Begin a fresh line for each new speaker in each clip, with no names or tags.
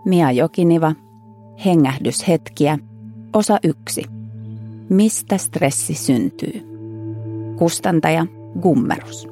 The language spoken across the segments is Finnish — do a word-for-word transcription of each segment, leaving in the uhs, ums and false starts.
Mia Jokiniva, hengähdyshetkiä, osa yksi. Mistä stressi syntyy? Kustantaja Gummerus.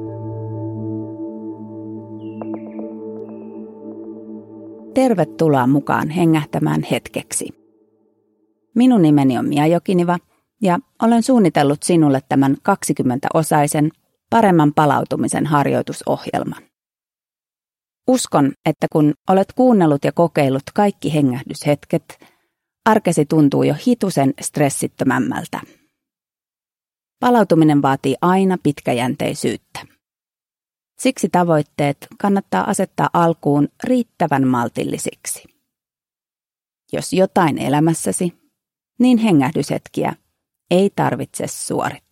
Tervetuloa mukaan hengähtämään hetkeksi. Minun nimeni on Mia Jokiniva ja olen suunnitellut sinulle tämän kaksikymmentäosaisen paremman palautumisen harjoitusohjelman. Uskon, että kun olet kuunnellut ja kokeillut kaikki hengähdyshetket, arkesi tuntuu jo hitusen stressittömämmältä. Palautuminen vaatii aina pitkäjänteisyyttä. Siksi tavoitteet kannattaa asettaa alkuun riittävän maltillisiksi. Jos jotain elämässäsi, niin hengähdyshetkiä ei tarvitse suorittaa.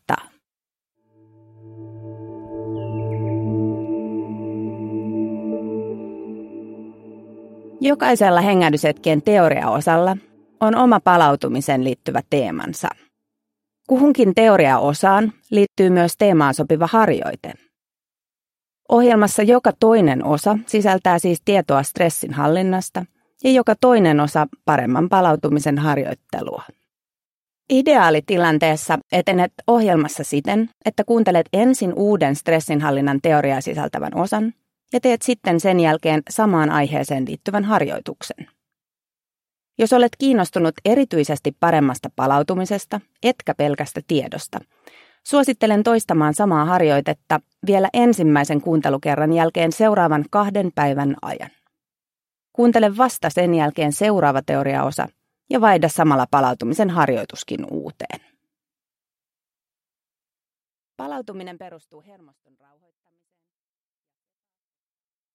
Jokaisella hengähdyshetkien teoriaosalla on oma palautumiseen liittyvä teemansa. Kuhunkin teoriaosaan liittyy myös teemaan sopiva harjoite. Ohjelmassa joka toinen osa sisältää siis tietoa stressin hallinnasta ja joka toinen osa paremman palautumisen harjoittelua. Ideaalitilanteessa etenet ohjelmassa siten, että kuuntelet ensin uuden stressinhallinnan teoriaa sisältävän osan ja teet sitten sen jälkeen samaan aiheeseen liittyvän harjoituksen. Jos olet kiinnostunut erityisesti paremmasta palautumisesta, etkä pelkästä tiedosta, suosittelen toistamaan samaa harjoitetta vielä ensimmäisen kuuntelukerran jälkeen seuraavan kahden päivän ajan. Kuuntele vasta sen jälkeen seuraava teoriaosa ja vaihda samalla palautumisen harjoituskin uuteen. Palautuminen perustuu hermoston rauhoittamiseen.